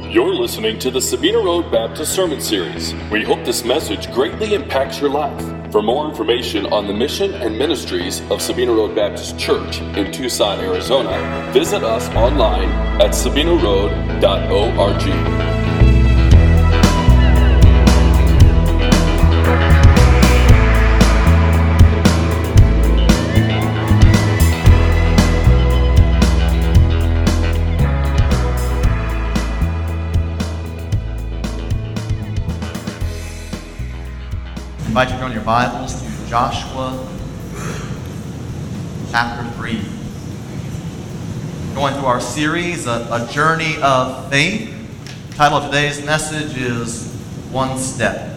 You're listening to the Sabina Road Baptist Sermon Series. We hope this message greatly impacts your life. For more information on the mission and ministries of Sabina Road Baptist Church in Tucson, Arizona, visit us online at sabinaroad.org. I invite you to turn your Bibles to Joshua chapter 3. Going through our series, A Journey of Faith. The title of today's message is One Step.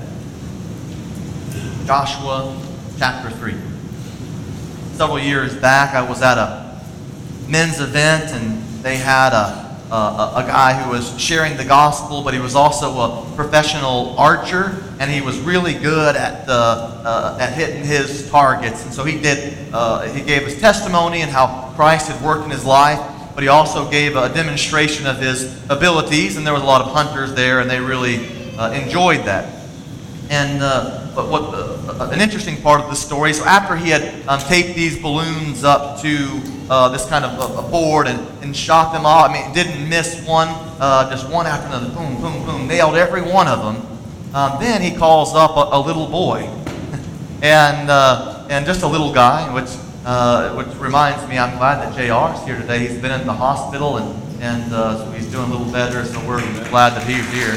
Joshua chapter 3. Several years back, I was at a men's event, and they had a guy who was sharing the gospel, but he was also a professional archer, and he was really good at hitting his targets. And so he gave his testimony and how Christ had worked in his life, but he also gave a demonstration of his abilities, and there was a lot of hunters there, and they really enjoyed that. And an interesting part of the story, so after he had taped these balloons up to this kind of a board and shot them all, I mean, didn't miss one, just one after another, boom, boom, boom, nailed every one of them. Then he calls up a little boy, and just a little guy, which reminds me, I'm glad that JR is here today. He's been in the hospital, and so he's doing a little better, so we're glad that he's here.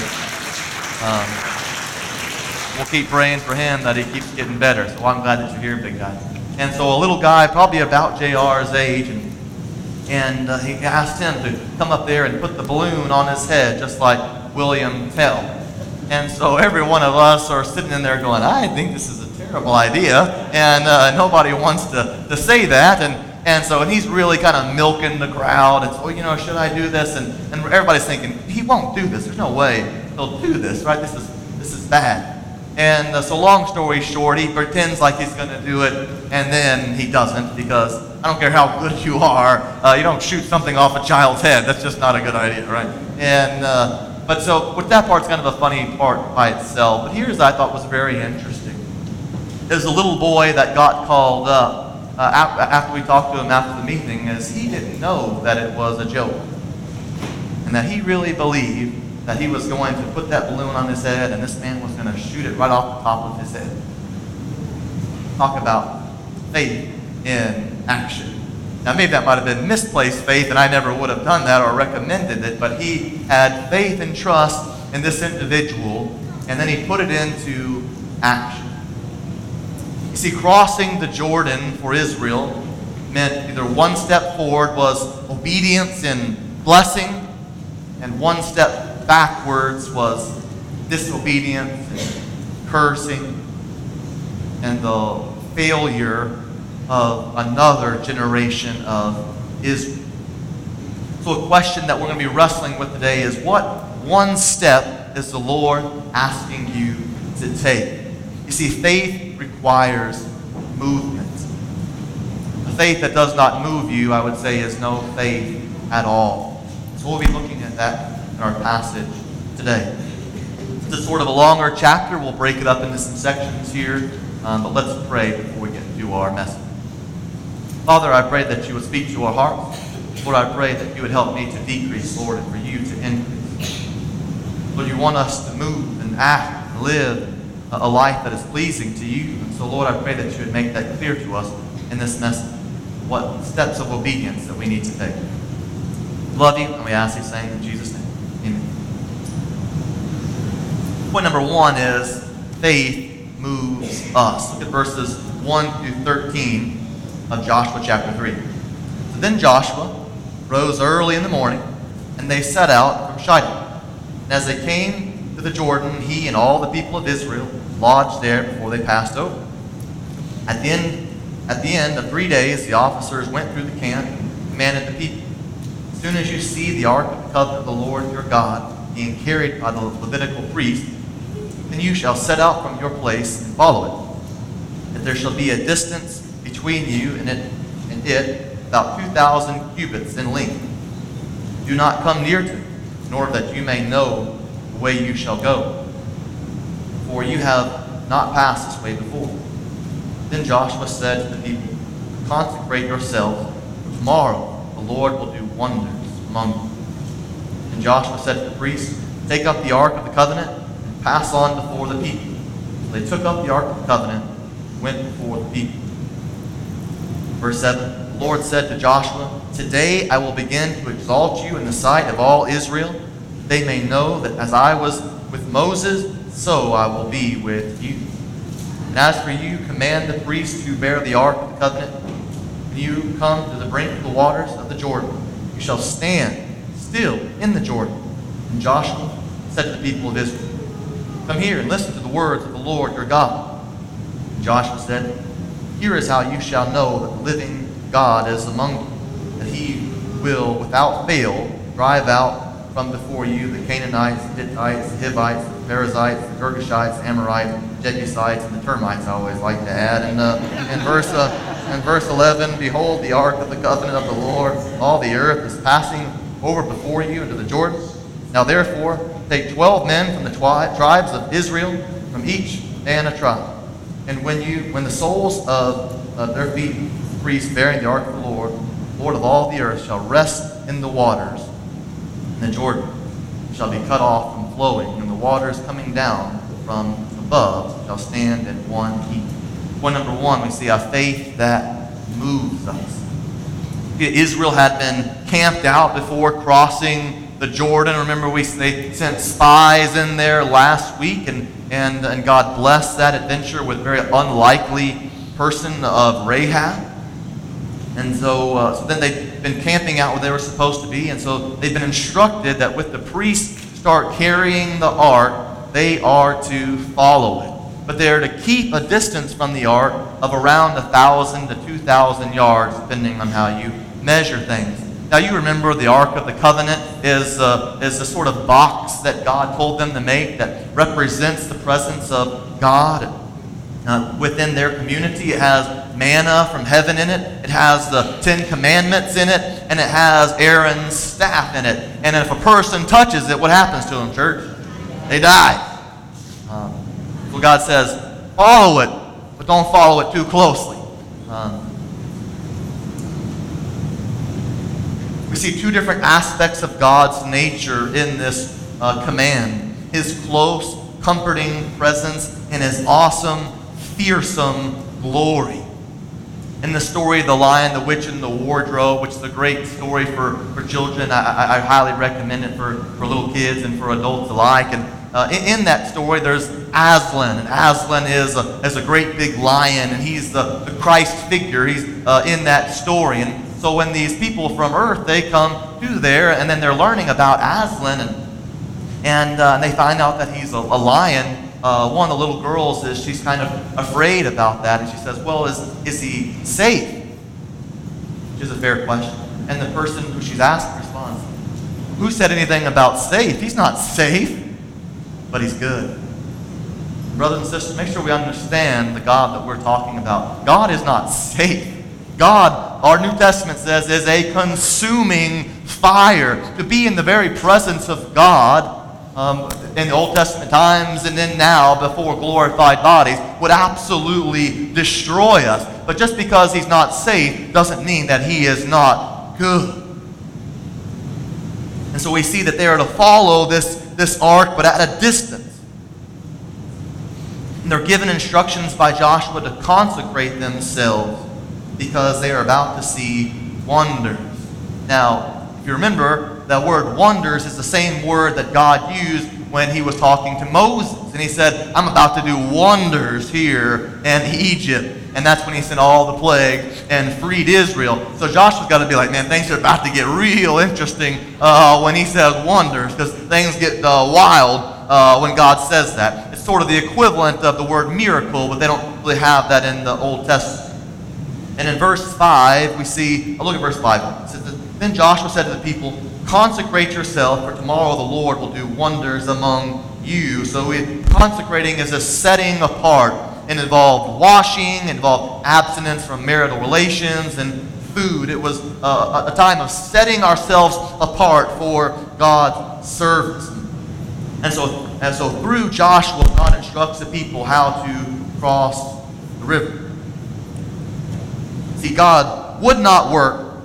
We'll keep praying for him that he keeps getting better. So I'm glad that you're here, big guy. And so a little guy, probably about JR's age, and he asked him to come up there and put the balloon on his head, just like William Tell. And so every one of us are sitting in there going, I think this is a terrible idea, and nobody wants to say that. And he's really kind of milking the crowd. And so, should I do this? And everybody's thinking, he won't do this. There's no way he'll do this, right? This is bad. And so long story short, he pretends like he's going to do it, and then he doesn't, because I don't care how good you are, you don't shoot something off a child's head. That's just not a good idea, right? And but that part's kind of a funny part by itself. But here's I thought was very interesting. There's a little boy that got called up after we talked to him after the meeting, as he didn't know that it was a joke, and that he really believed that he was going to put that balloon on his head, and this man was going to shoot it right off the top of his head. Talk about faith in action. Now, maybe that might have been misplaced faith, and I never would have done that or recommended it, but he had faith and trust in this individual, and then he put it into action. You see, crossing the Jordan for Israel meant either one step forward was obedience and blessing, and one step backwards was disobedience and cursing and the failure of another generation of Israel. So a question that we're going to be wrestling with today is, what one step is the Lord asking you to take? You see, faith requires movement. A faith that does not move you, I would say, is no faith at all. So we'll be looking at that in our passage today. It's sort of a longer chapter. We'll break it up into some sections here, but let's pray before we get into our message. Father, I pray that you would speak to our hearts. Lord, I pray that you would help me to decrease, Lord, and for you to increase. Lord, you want us to move and act and live a life that is pleasing to you. And so, Lord, I pray that you would make that clear to us in this message, what steps of obedience that we need to take. We love you, and we ask these things in Jesus' name. Amen. Point number one is faith moves us. Look at verses 1 through 13 of Joshua chapter 3. So then Joshua rose early in the morning, and they set out from Shittim. And as they came to the Jordan, he and all the people of Israel lodged there before they passed over. At the end of 3 days, the officers went through the camp and commanded the people, as soon as you see the ark of the covenant of the Lord your God being carried by the Levitical priest, then you shall set out from your place and follow it. That there shall be a distance between you and it about 2,000 cubits in length. Do not come near to it, in order that you may know the way you shall go. For you have not passed this way before. Then Joshua said to the people, consecrate yourselves, for tomorrow the Lord will do wonders among you. And Joshua said to the priests, take up the ark of the covenant and pass on before the people. So they took up the ark of the covenant and went before the people. Verse 7, the Lord said to Joshua, today I will begin to exalt you in the sight of all Israel. They may know that as I was with Moses, so I will be with you. And as for you, command the priests who bear the ark of the covenant, when you come to the brink of the waters of the Jordan, you shall stand still in the Jordan. And Joshua said to the people of Israel, come here and listen to the words of the Lord your God. And Joshua said, here is how you shall know that the living God is among you, that he will without fail drive out from before you the Canaanites, the Hittites, the Hivites, the Perizzites, the Girgashites, the Amorites, the Jebusites, and the termites, I always like to add. And in verse 11, behold, the ark of the covenant of the Lord, all the earth is passing over before you into the Jordan. Now therefore, take 12 men from the tribes of Israel, from each man a tribe. And when the soles of their feet, the priests bearing the ark of the Lord of all the earth, shall rest in the waters, and the Jordan shall be cut off from flowing, and the waters coming down from above shall stand in one heap. Point number one, we see a faith that moves us. Israel had been camped out before crossing the Jordan. Remember, they sent spies in there last week, and God blessed that adventure with a very unlikely person of Rahab. And so then they've been camping out where they were supposed to be, and so they've been instructed that with the priests start carrying the ark, they are to follow it. But they're to keep a distance from the ark of around 1,000 to 2,000 yards, depending on how you measure things. Now you remember the Ark of the Covenant is the sort of box that God told them to make that represents the presence of God within their community. It has manna from heaven in it. It has the 10 Commandments in it. And it has Aaron's staff in it. And if a person touches it, what happens to them, church? They die. So God says, follow it, but don't follow it too closely. We see two different aspects of God's nature in this command. His close, comforting presence and his awesome, fearsome glory. In the story of The Lion, the Witch, and the Wardrobe, which is a great story for children, I highly recommend it for little kids and for adults alike. And in that story, there's Aslan, and Aslan is a great big lion, and he's the Christ figure. He's in that story. And so when these people from Earth, they come to there, and then they're learning about Aslan, and they find out that he's a lion. One of the little girls she's kind of afraid about that, and she says, well, is he safe? Which is a fair question. And the person who she's asked responds, who said anything about safe? He's not safe, but he's good. Brothers and sisters, make sure we understand the God that we're talking about. God is not safe. God, our New Testament says, is a consuming fire. To be in the very presence of God in the Old Testament times and then now before glorified bodies would absolutely destroy us. But just because he's not safe doesn't mean that he is not good. And so we see that they are to follow this ark, but at a distance. And they're given instructions by Joshua to consecrate themselves because they are about to see wonders. Now, if you remember, that word wonders is the same word that God used when he was talking to Moses. And he said, I'm about to do wonders here in Egypt. And that's when he sent all the plagues and freed Israel. So Joshua's got to be like, man, things are about to get real interesting when he says wonders, because things get wild when God says that. It's sort of the equivalent of the word miracle, but they don't really have that in the Old Testament. And in verse 5, we see, look at verse 5. It says, then Joshua said to the people, consecrate yourself, for tomorrow the Lord will do wonders among you. So consecrating is a setting apart. It involved washing, it involved abstinence from marital relations, and food. It was a time of setting ourselves apart for God's service. And so through Joshua, God instructs the people how to cross the river. See, God would not work,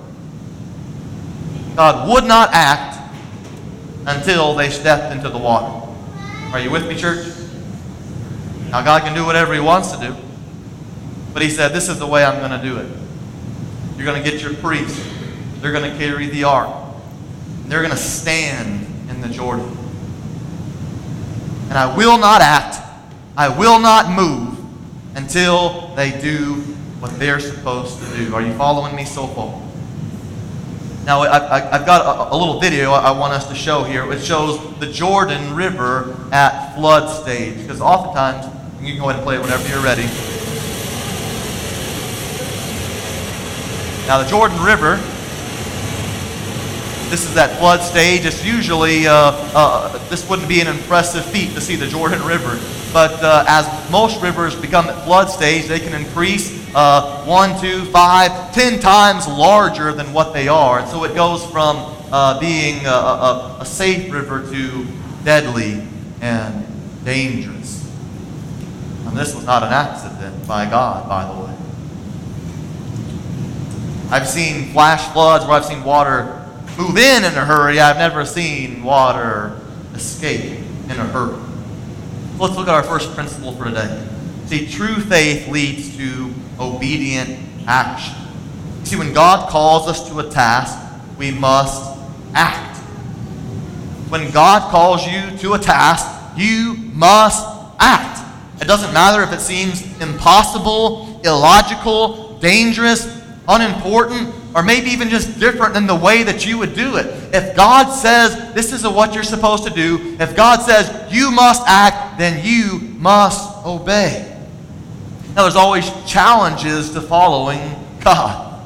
God would not act until they stepped into the water. Are you with me, church? Now, God can do whatever He wants to do, but He said, this is the way I'm going to do it. You're going to get your priests. They're going to carry the ark. They're going to stand in the Jordan. And I will not act, I will not move until they do what they're supposed to do. Are you following me so far? Now, I've got a little video I want us to show here. It shows the Jordan River at flood stage. Because oftentimes, you can go ahead and play it whenever you're ready. Now, the Jordan River, this is at flood stage. It's usually, this wouldn't be an impressive feat to see the Jordan River. But as most rivers become at flood stage, they can increase 1, 2, 5, 10 times larger than what they are. And so it goes from being a safe river to deadly and dangerous. And this was not an accident by God, by the way. I've seen flash floods where I've seen water move in a hurry. I've never seen water escape in a hurry. Let's look at our first principle for today. See, true faith leads to obedient action. See, when God calls us to a task, we must act. When God calls you to a task, you must act. It doesn't matter if it seems impossible, illogical, dangerous, unimportant, or maybe even just different than the way that you would do it. If God says this is what you're supposed to do, if God says you must act, then you must obey. Now, there's always challenges to following God.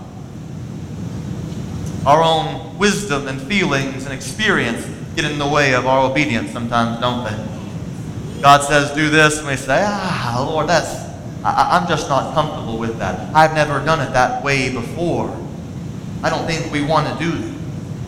Our own wisdom and feelings and experience get in the way of our obedience sometimes, don't they? God says do this, and we say, Lord, I'm just not comfortable with that. I've never done it that way before. I don't think we want to do that.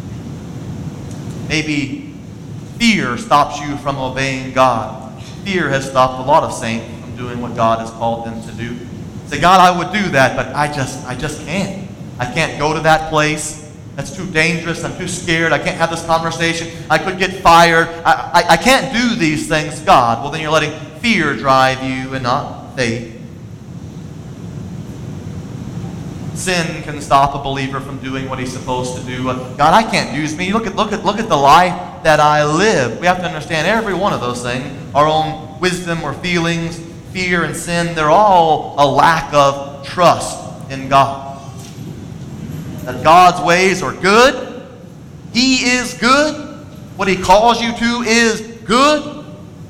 Maybe fear stops you from obeying God. Fear has stopped a lot of saints from doing what God has called them to do. Say, God, I would do that, but I just can't. I can't go to that place. That's too dangerous. I'm too scared. I can't have this conversation. I could get fired. I can't do these things, God. Well, then you're letting fear drive you and not faith. Sin can stop a believer from doing what he's supposed to do. God, I can't use me. Look at the life that I live. We have to understand every one of those things. Our own wisdom or feelings, fear and sin, they're all a lack of trust in God. That God's ways are good. He is good. What He calls you to is good.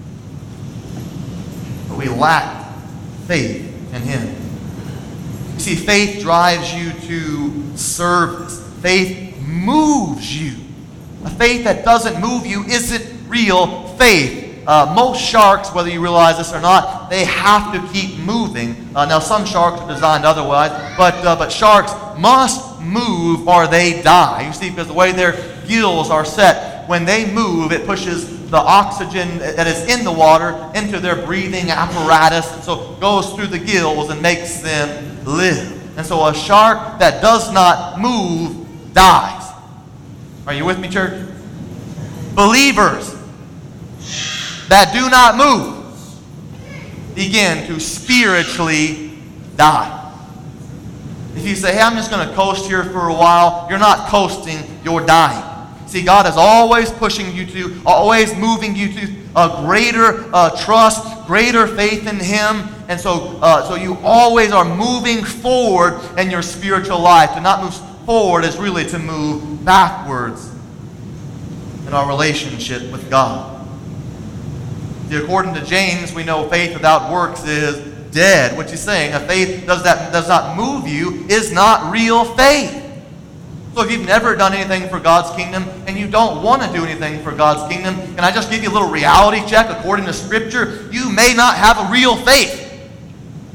But we lack faith in Him. You see, faith drives you to service. Faith moves you. A faith that doesn't move you isn't real faith. Most sharks, whether you realize this or not, they have to keep moving. Now, some sharks are designed otherwise, but sharks must move or they die. You see, because the way their gills are set, when they move, it pushes the oxygen that is in the water into their breathing apparatus, and so it goes through the gills and makes them live. And so a shark that does not move dies. Are you with me, church? Believers that do not move begin to spiritually die. If you say, hey, I'm just going to coast here for a while, you're not coasting, you're dying. See, God is always pushing you to, always moving you to a greater trust, greater faith in Him. And so you always are moving forward in your spiritual life. To not move forward is really to move backwards in our relationship with God. See, according to James, we know faith without works is dead. What he's saying, a faith that does not move you is not real faith. So if you've never done anything for God's kingdom and you don't want to do anything for God's kingdom, can I just give you a little reality check? According to Scripture, you may not have a real faith.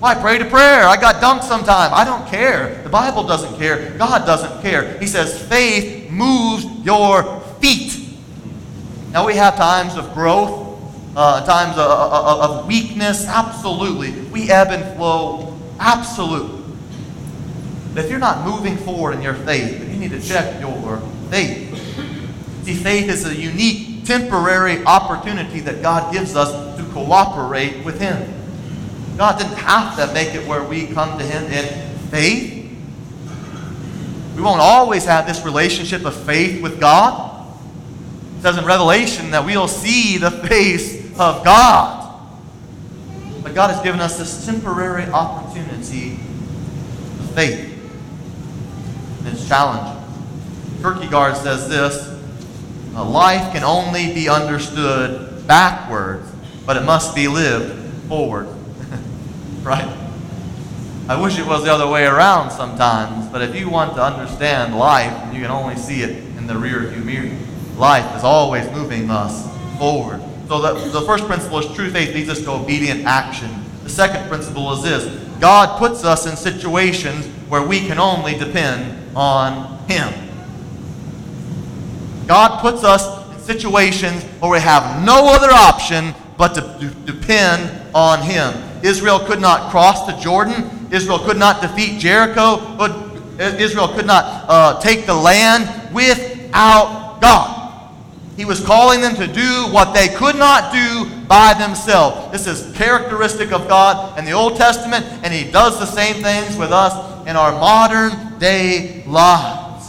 Well, I prayed a prayer. I got dunked sometime. I don't care. The Bible doesn't care. God doesn't care. He says faith moves your feet. Now, we have times of growth, times of weakness. Absolutely. We ebb and flow. Absolutely. But if you're not moving forward in your faith, then you need to check your faith. See, faith is a unique, temporary opportunity that God gives us to cooperate with Him. God didn't have to make it where we come to Him in faith. We won't always have this relationship of faith with God. It says in Revelation that we'll see the face of God. But God has given us this temporary opportunity of faith. And it's challenging. Kierkegaard says this: life can only be understood backwards, but it must be lived forward. Right? I wish it was the other way around sometimes, but if you want to understand life, you can only see it in the rearview mirror. Life is always moving us forward. So the first principle is true faith leads us to obedient action. The second principle is this: God puts us in situations where we can only depend on Him. God puts us in situations where we have no other option but to depend on Him. Israel could not cross the Jordan. Israel could not defeat Jericho. Israel could not take the land without God. He was calling them to do what they could not do by themselves. This is characteristic of God in the Old Testament, and He does the same things with us in our modern day lives.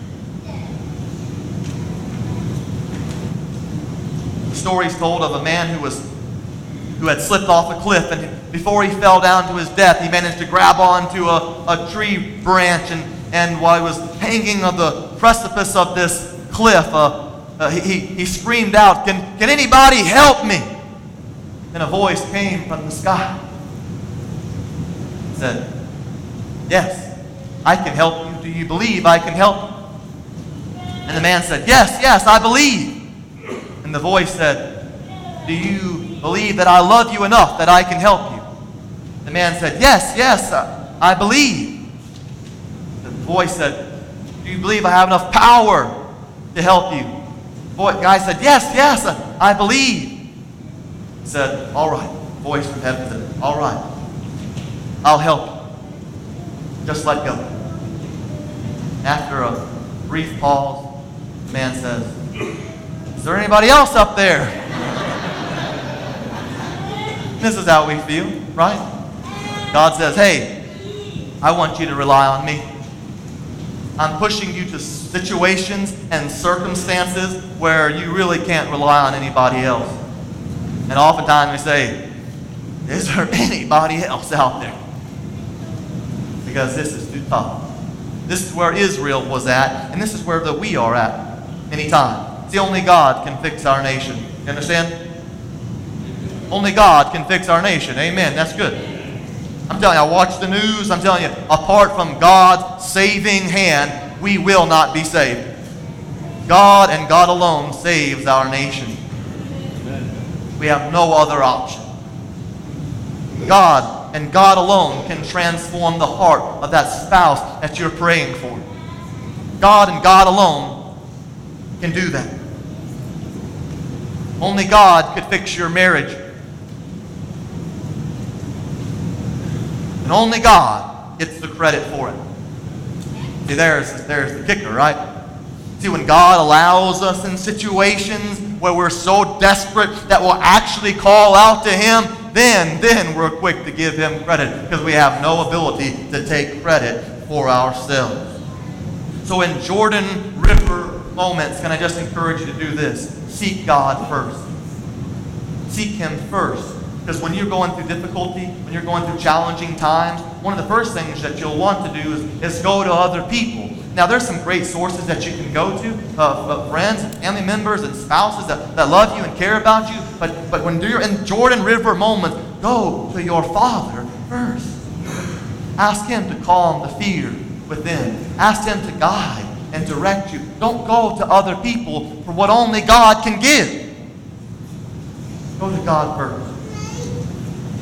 The story is told of a man who had slipped off a cliff, and before he fell down to his death, he managed to grab onto a tree branch, and while he was hanging on the precipice of this cliff, he screamed out, "Can anybody help me?" And a voice came from the sky. It said, "Yes, I can help you. Do you believe I can help you?" And the man said, "Yes, yes, I believe." And the voice said, "Do you believe that I love you enough that I can help you?" The man said, "Yes, yes, I believe." The voice said, "Do you believe I have enough power to help you?" The guy said, "Yes, yes, I believe." He said, "All right." The voice from heaven said, "All right, I'll help you. Just let go." After a brief pause, the man says, "Is there anybody else up there?" This is how we feel, right? God says, "Hey, I want you to rely on me. I'm pushing you to situations and circumstances where you really can't rely on anybody else." And oftentimes we say, "Is there anybody else out there?" Because this is too tough. This is where Israel was at, and this is where we are at anytime. See, only God can fix our nation. You understand? Only God can fix our nation. Amen. That's good. I'm telling you, I watch the news. I'm telling you, apart from God's saving hand, we will not be saved. God and God alone saves our nation. We have no other option. God and God alone can transform the heart of that spouse that you're praying for. God and God alone can do that. Only God could fix your marriage. And only God gets the credit for it. See, there's the kicker, right? See, when God allows us in situations where we're so desperate that we'll actually call out to Him, then we're quick to give Him credit because we have no ability to take credit for ourselves. So in Jordan River moments, can I just encourage you to do this? Seek God first. Seek Him first. Because when you're going through difficulty, when you're going through challenging times, one of the first things that you'll want to do is go to other people. Now, there's some great sources that you can go to, friends, and family members, and spouses that love you and care about you. But when you're in Jordan River moments, go to your Father first. Ask Him to calm the fear within. Ask Him to guide and direct you. Don't go to other people for what only God can give. Go to God first.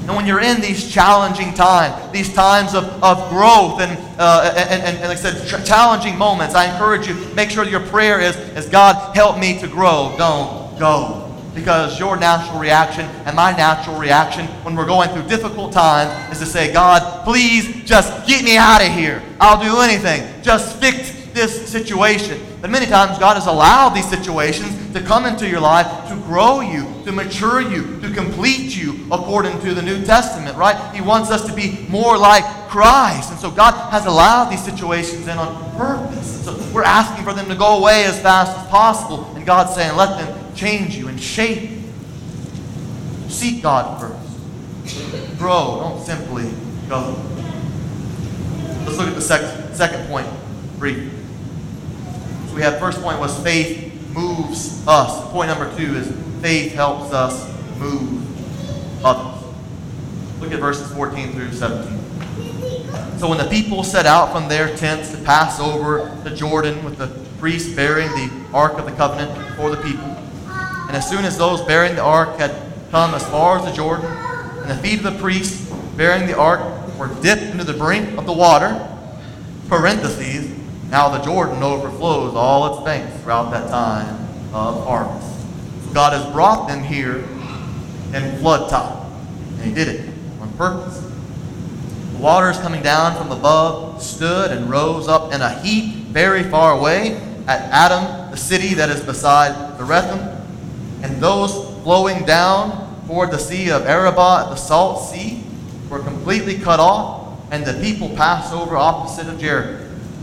And when you're in these challenging times, these times of growth and like I said, challenging moments, I encourage you, make sure that your prayer is, God, help me to grow. Don't go. Because your natural reaction and my natural reaction when we're going through difficult times is to say, God, please just get me out of here. I'll do anything. Just fix this situation. But many times God has allowed these situations to come into your life to grow you, to mature you, to complete you according to the New Testament, right? He wants us to be more like Christ. And so God has allowed these situations in on purpose. And so we're asking for them to go away as fast as possible. And God's saying, let them change you and shape you. Seek God first. Grow. Don't simply go. Let's look at the second point briefly. So we have first point was faith moves us. Point number 2 is faith helps us move others. Look at verses 14 through 17. So when the people set out from their tents to pass over the Jordan with the priest bearing the Ark of the Covenant before the people, and as soon as those bearing the Ark had come as far as the Jordan, and the feet of the priest bearing the Ark were dipped into the brink of the water, parentheses, now the Jordan overflows all its banks throughout that time of harvest. So God has brought them here in flood time, and He did it on purpose. The waters coming down from above stood and rose up in a heap very far away at Adam, the city that is beside the Rephaim, and those flowing down toward the sea of Arabah at the Salt Sea were completely cut off, and the people passed over opposite of Jericho.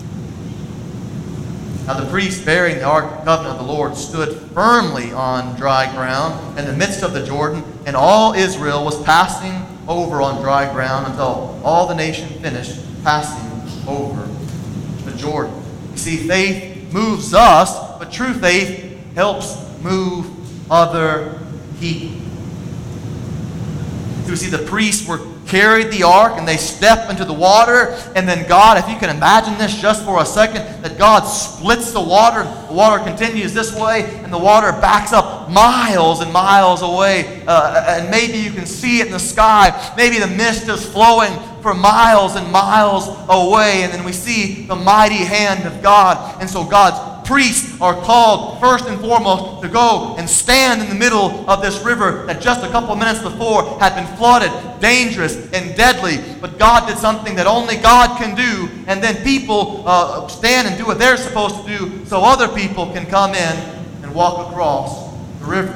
Now the priest bearing the Ark of the Covenant of the Lord stood firmly on dry ground in the midst of the Jordan, and all Israel was passing over on dry ground until all the nation finished passing over the Jordan. You see, faith moves us, but true faith helps move other people. So we see the priests were carried the ark and they step into the water, and then God, if you can imagine this just for a second, that God splits the water continues this way, and the water backs up miles and miles away, and maybe you can see it in the sky, maybe the mist is flowing for miles and miles away, and then we see the mighty hand of God. And so God's priests are called first and foremost to go and stand in the middle of this river that just a couple of minutes before had been flooded, dangerous and deadly. But God did something that only God can do, and then people stand and do what they're supposed to do so other people can come in and walk across the river.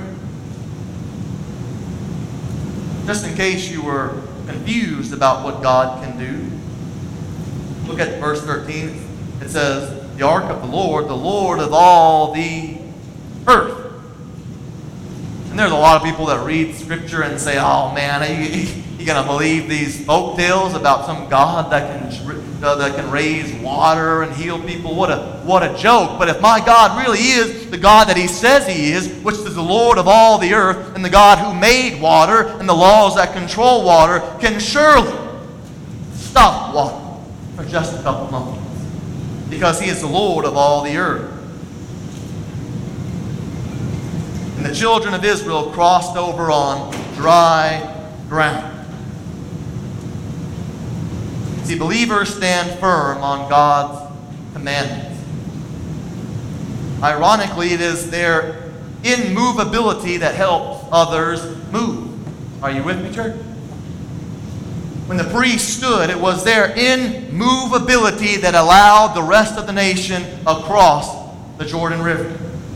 Just in case you were confused about what God can do, look at verse 13. It says, the ark of the Lord of all the earth. And there's a lot of people that read Scripture and say, oh man, are you going to believe these folk tales about some God that can raise water and heal people? What a joke. But if my God really is the God that He says He is, which is the Lord of all the earth, and the God who made water and the laws that control water, can surely stop water for just a couple moments. Because He is the Lord of all the earth. And the children of Israel crossed over on dry ground. See, believers stand firm on God's commandments. Ironically, it is their immovability that helps others move. Are you with me, church? When the priests stood, it was their immovability that allowed the rest of the nation across the Jordan River.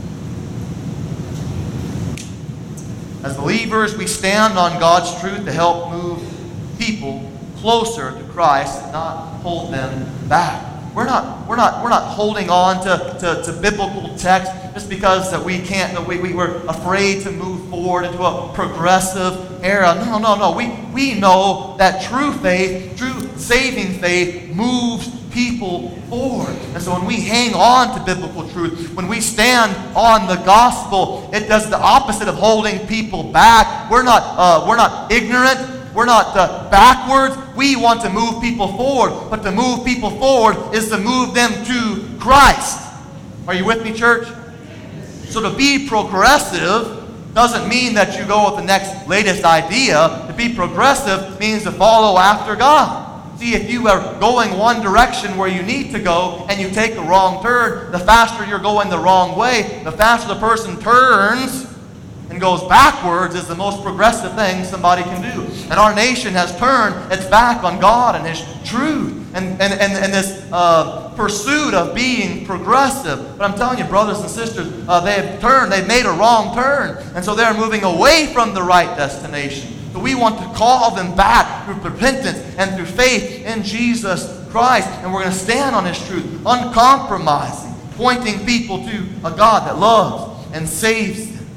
As believers, we stand on God's truth to help move people closer to Christ and not hold them back. We're not holding on to biblical text just because that we're afraid to move forward into a progressive era. No. We know that true faith, true saving faith, moves people forward. And so when we hang on to biblical truth, when we stand on the gospel, it does the opposite of holding people back. We're not ignorant. We're not backwards. We want to move people forward. But to move people forward is to move them to Christ. Are you with me, church? So to be progressive doesn't mean that you go with the next latest idea. To be progressive means to follow after God. See, if you are going one direction where you need to go and you take a wrong turn, the faster you're going the wrong way, the faster the person turns and goes backwards is the most progressive thing somebody can do. And our nation has turned its back on God and His truth and this pursuit of being progressive. But I'm telling you, brothers and sisters, they've made a wrong turn. And so they're moving away from the right destination. So we want to call them back through repentance and through faith in Jesus Christ. And we're going to stand on His truth, uncompromising, pointing people to a God that loves and saves them.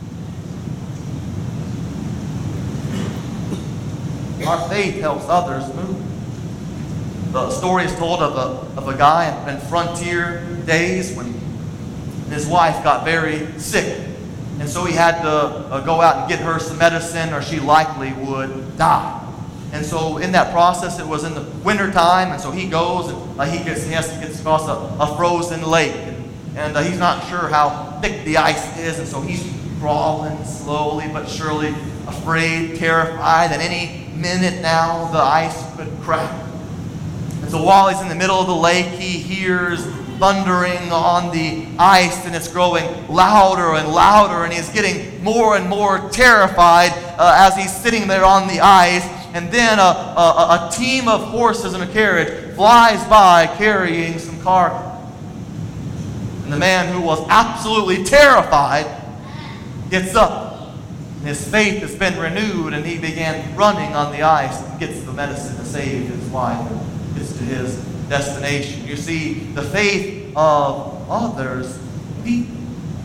Our faith helps others move. The story is told of a guy in frontier days when his wife got very sick. And so he had to go out and get her some medicine or she likely would die. And so in that process, it was in the winter time, and so he goes and he has to get across a frozen lake. And he's not sure how thick the ice is, and so he's crawling slowly but surely, afraid, terrified that any minute now the ice could crack. And so while he's in the middle of the lake, he hears thundering on the ice, and it's growing louder and louder, and he's getting more and more terrified as he's sitting there on the ice. And then a team of horses in a carriage flies by carrying some cargo. And the man who was absolutely terrified gets up. And his faith has been renewed, and he began running on the ice and gets the medicine to save his wife and gets to his destination. You see, the faith of others people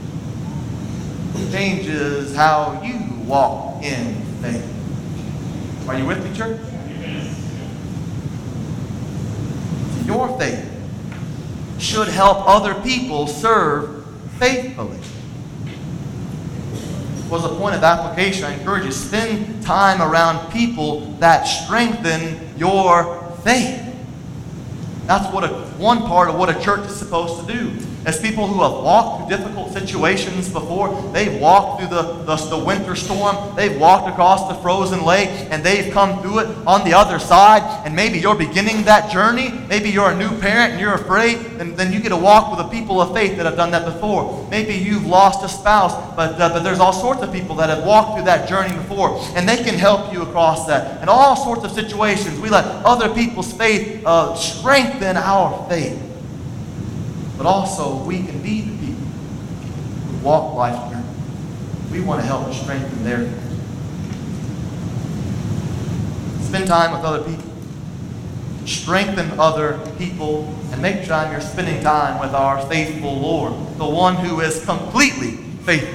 changes how you walk in faith. Are you with me, church? Your faith should help other people serve faithfully. Was a point of application. I encourage you, spend time around people that strengthen your faith. That's one part of what a church is supposed to do. As people who have walked through difficult situations before, they've walked through the winter storm, they've walked across the frozen lake, and they've come through it on the other side, and maybe you're beginning that journey, maybe you're a new parent and you're afraid, then you get to walk with the people of faith that have done that before. Maybe you've lost a spouse, but there's all sorts of people that have walked through that journey before, and they can help you across that. In all sorts of situations, we let other people's faith strengthen our faith. But also, we can be the people who walk life's journey. We want to help strengthen their faith. Spend time with other people. Strengthen other people. And make sure you're spending time with our faithful Lord, the one who is completely faithful.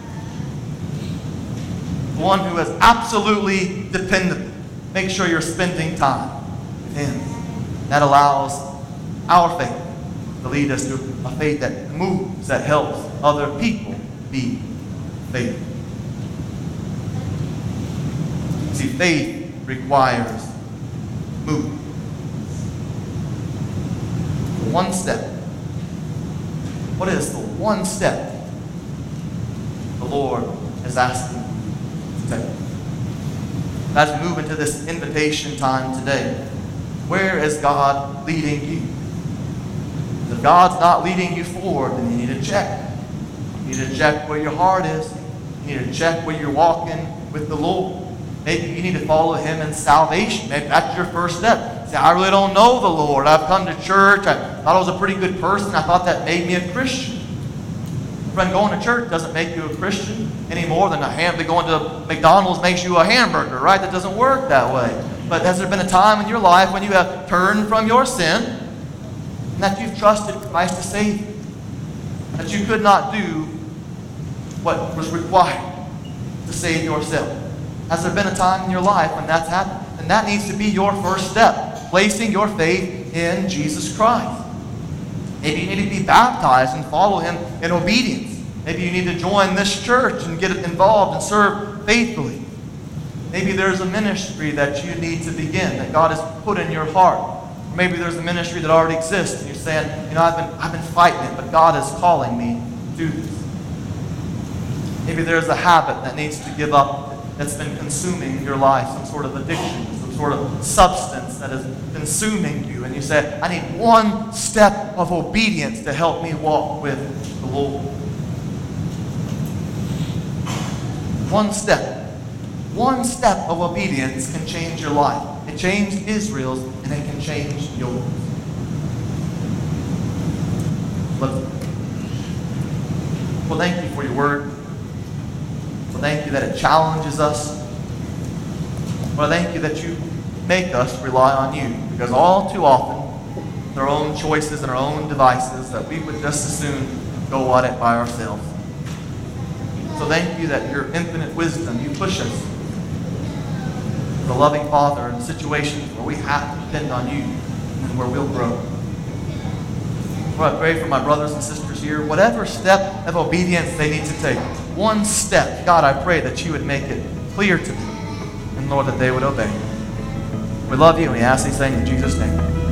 The one who is absolutely dependable. Make sure you're spending time with Him. That allows our faith to lead us to a faith that moves, that helps other people be faithful. See, faith requires movement. One step. What is the one step the Lord is asking to take? As we move into this invitation time today, where is God leading you? If God's not leading you forward, then you need to check. You need to check where your heart is. You need to check where you're walking with the Lord. Maybe you need to follow Him in salvation. Maybe that's your first step. Say, I really don't know the Lord. I've come to church. I thought I was a pretty good person. I thought that made me a Christian. Friend, going to church doesn't make you a Christian any more than going to McDonald's makes you a hamburger, right? That doesn't work that way. But has there been a time in your life when you have turned from your sin and that you've trusted Christ to save you? That you could not do what was required to save yourself? Has there been a time in your life when that's happened? And that needs to be your first step, placing your faith in Jesus Christ. Maybe you need to be baptized and follow Him in obedience. Maybe you need to join this church and get involved and serve faithfully. Maybe there's a ministry that you need to begin, that God has put in your heart. Maybe there's a ministry that already exists, and you're saying, I've been fighting it, but God is calling me to do this. Maybe there's a habit that needs to give up that's been consuming your life, some sort of addiction, some sort of substance that is consuming you. And you say, I need one step of obedience to help me walk with the Lord. One step of obedience can change your life. It changed Israel's, and it can change yours. Well, thank you for your word. Well, thank you that it challenges us. Well, thank you that you make us rely on you. Because all too often, with our own choices and our own devices, that we would just as soon go at it by ourselves. So thank you that your infinite wisdom, you push us, the loving Father, in situations where we have to depend on you and where we'll grow. Lord, I pray for my brothers and sisters here, whatever step of obedience they need to take, one step, God, I pray that you would make it clear to them, and Lord, that they would obey. We love you, and we ask these things in Jesus' name.